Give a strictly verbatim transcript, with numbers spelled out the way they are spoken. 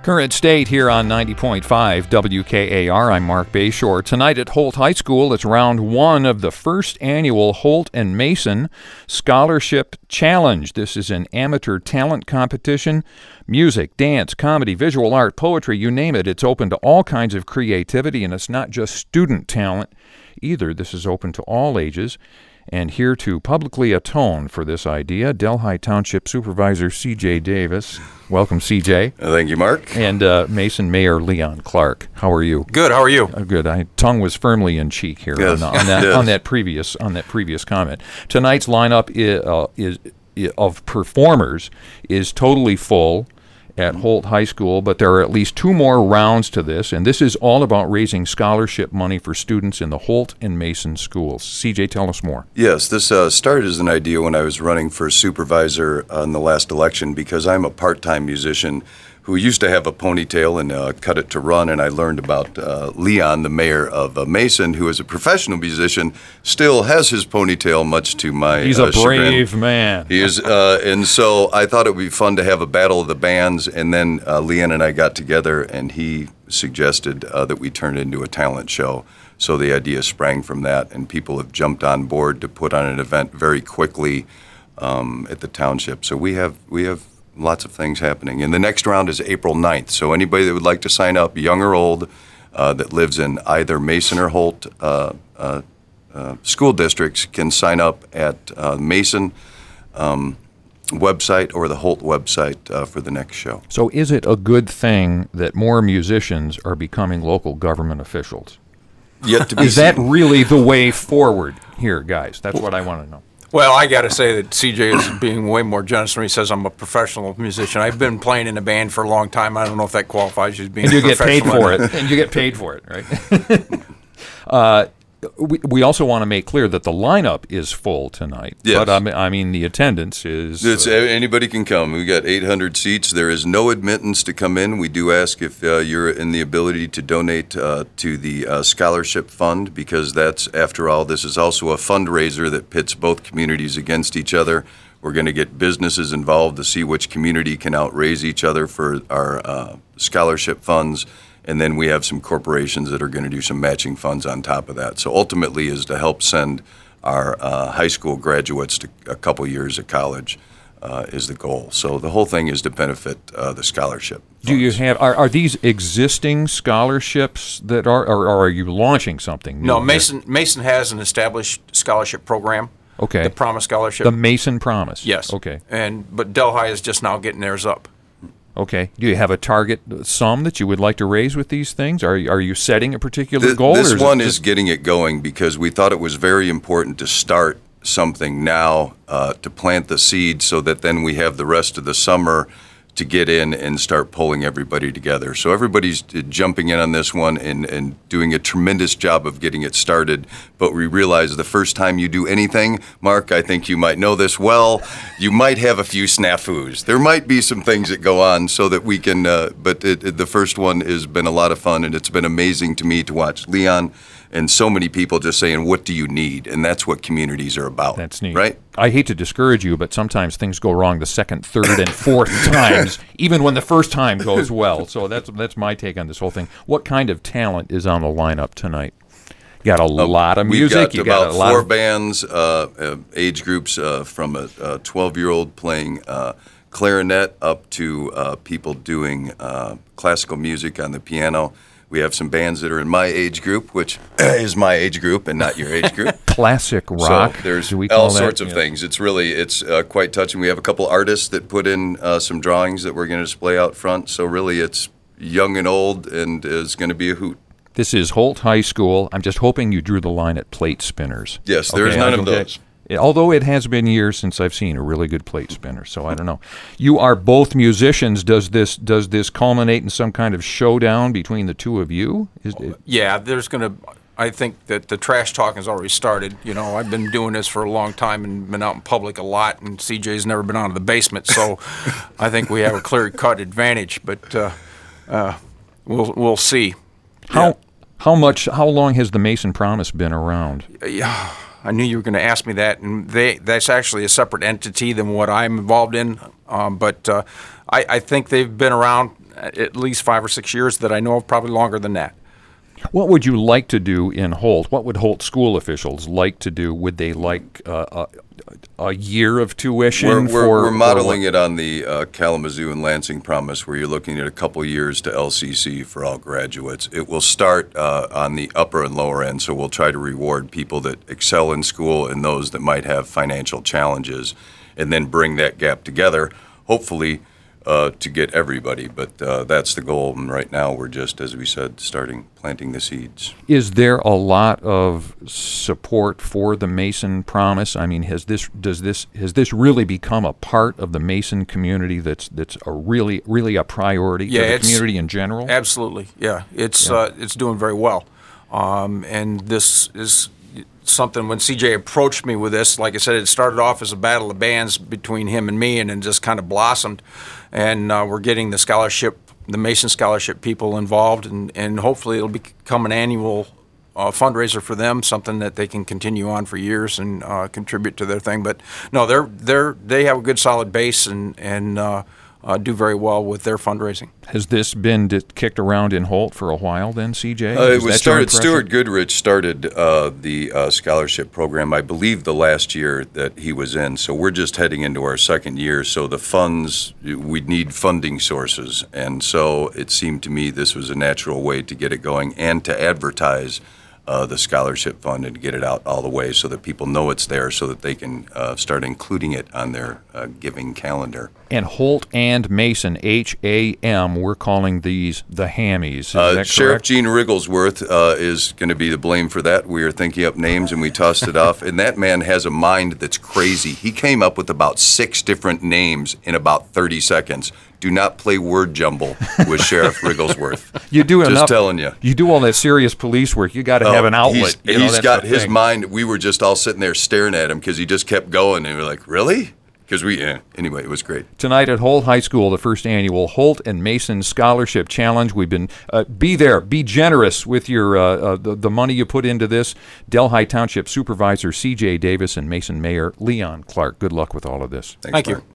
Current State here on ninety point five W K A R. I'm Mark Bayshore. Tonight at Holt High School, it's round one of the first annual Holt and Mason Scholarship Challenge. This is an amateur talent competition. Music, dance, comedy, visual art, poetry, you name it. It's open to all kinds of creativity, and it's not just student talent either. This is open to all ages. And here to publicly atone for this idea, Delhi Township Supervisor C J Davis. Welcome, C J. Thank you, Mark. And uh, Mason Mayor Leon Clark. How are you? Good. How are you? Uh, good. I tongue was firmly in cheek here yes. on, on that yes. on that previous on that previous comment. Tonight's lineup is, uh, is, is of performers is totally full at Holt High School, but there are at least two more rounds to this, and this is all about raising scholarship money for students in the Holt and Mason schools. C J, tell us more. Yes, this uh, started as an idea when I was running for supervisor uh, in the last election, because I'm a part-time musician who used to have a ponytail and uh, cut it to run, and I learned about uh, Leon, the mayor of uh, Mason, who is a professional musician, still has his ponytail, much to my He's uh, a brave chagrin. man. He is, uh, and so I thought it would be fun to have a battle of the bands, and then uh, Leon and I got together, and he suggested uh, that we turn it into a talent show. So the idea sprang from that, and people have jumped on board to put on an event very quickly um, at the township. So we have we have lots of things happening. And the next round is April ninth. So anybody that would like to sign up, young or old, uh, that lives in either Mason or Holt uh, uh, uh, school districts can sign up at uh, Mason um, website or the Holt website uh, for the next show. So is it a good thing that more musicians are becoming local government officials? Yet to be Is that really the way forward here, guys? That's what I want to know. Well, I got to say that C J is being way more generous when he says I'm a professional musician. I've been playing in a band for a long time. I don't know if that qualifies you as being And you get paid professional. for it. And you get paid for it, right? uh, we, we also want to make clear that the lineup is full tonight. Yes. But I mean, I mean the attendance is... It's, uh, anybody can come. We got eight hundred seats. There is no admittance to come in. We do ask if uh, you're in the ability to donate uh, to the uh, scholarship fund, because that's, after all, this is also a fundraiser that pits both communities against each other. We're going to get businesses involved to see which community can outraise each other for our uh, scholarship funds. And then we have some corporations that are going to do some matching funds on top of that. So ultimately is to help send our uh, high school graduates to a couple years of college uh, is the goal. So the whole thing is to benefit uh, the scholarship funds. Do you have, are, are these existing scholarships that are, or, or are you launching something new? No, Mason Mason has an established scholarship program. Okay. The Promise Scholarship. The Mason Promise. Yes. Okay. And but Delhi is just now getting theirs up. Okay. Do you have a target sum that you would like to raise with these things? Are are you setting a particular Th- goal? This or is one it is just- getting it going because we thought it was very important to start something now uh, to plant the seed so that then we have the rest of the summer to get in and start pulling everybody together. So everybody's jumping in on this one and, and doing a tremendous job of getting it started. But we realize the first time you do anything, Mark, I think you might know this well, you might have a few snafus. There might be some things that go on so that we can, uh, but it, it, the first one has been a lot of fun, and it's been amazing to me to watch Leon and so many people just saying, what do you need? And that's what communities are about. That's neat. Right? I hate to discourage you, but sometimes things go wrong the second, third, and fourth times, even when the first time goes well. So that's that's my take on this whole thing. What kind of talent is on the lineup tonight? You got a lot of music. We've got you about got a lot four of bands, uh, uh, age groups uh, from a twelve-year-old playing uh, clarinet up to uh, people doing uh, classical music on the piano. We have some bands that are in my age group, which is my age group and not your age group. classic rock. So there's Do we call all that? sorts of Yeah. things. It's really, it's uh, quite touching. We have a couple artists that put in uh, some drawings that we're going to display out front. So really it's young and old and is going to be a hoot. This is Holt High School. I'm just hoping you drew the line at plate spinners. Yes, there's Okay, none I of don't get- those. Although it has been years since I've seen a really good plate spinner, so I don't know. You are both musicians. Does this does this culminate in some kind of showdown between the two of you? Is it, Yeah, there's going to. I think that the trash talking has already started. You know, I've been doing this for a long time and been out in public a lot, and C J's never been out of the basement, so I think we have a clear-cut advantage. But uh, uh, we'll we'll see. how Yeah. how much how long has the Mason Promise been around? Yeah, I knew you were going to ask me that, and they that's actually a separate entity than what I'm involved in. Um, but uh, I, I think they've been around at least five or six years that I know of, probably longer than that. What would you like to do in Holt? What would Holt school officials like to do? Would they like uh, a, a year of tuition? We're, we're, for, we're modeling for it on the uh, Kalamazoo and Lansing Promise, where you're looking at a couple years to L C C for all graduates. It will start uh, on the upper and lower end, so we'll try to reward people that excel in school and those that might have financial challenges, and then bring that gap together, hopefully, Uh, to get everybody, but uh, that's the goal. And right now, we're just, as we said, starting planting the seeds. Is there a lot of support for the Mason Promise? I mean, has this does this has this really become a part of the Mason community? That's that's a really really a priority yeah, for the it's, community in general. Absolutely, yeah. It's Yeah. Uh, it's doing very well, um, and this is something. When C J approached me with this, like I said, it started off as a battle of bands between him and me, and then just kind of blossomed. And uh, we're getting the scholarship, the Mason Scholarship people involved, and, and hopefully it'll become an annual uh, fundraiser for them, something that they can continue on for years and uh, contribute to their thing. But no, they're they're they have a good solid base and and uh, uh, do very well with their fundraising. Has this been d- kicked around in Holt for a while then, C J? Uh, it Is was that your started. impression? Stuart Goodrich started uh, the uh, scholarship program, I believe, the last year that he was in. So we're just heading into our second year. So the funds, we need funding sources, and so it seemed to me this was a natural way to get it going and to advertise uh, the scholarship fund and to get it out all the way so that people know it's there, so that they can uh, start including it on their uh, giving calendar. And Holt and Mason, H A M, we're calling these the Hammies. Is Uh, that Sheriff correct? Gene Rigglesworth uh, is going to be the blame for that. We are thinking up names and we tossed it off. And that man has a mind that's crazy. He came up with about six different names in about thirty seconds. Do not play word jumble with Sheriff Rigglesworth. You do Just enough. telling you. You do all that serious police work. You got to have an outlet. He's, you know, he's that's got the his thing. mind. We were just all sitting there staring at him because he just kept going. And we were like, really? Because we, yeah. Anyway, it was great. Tonight at Holt High School, the first annual Holt and Mason Scholarship Challenge. We've been, uh, be there, be generous with your uh, uh, the, the money you put into this. Delhi Township Supervisor C J Davis and Mason Mayor Leon Clark. Good luck with all of this. Thanks, Thank Mark. you.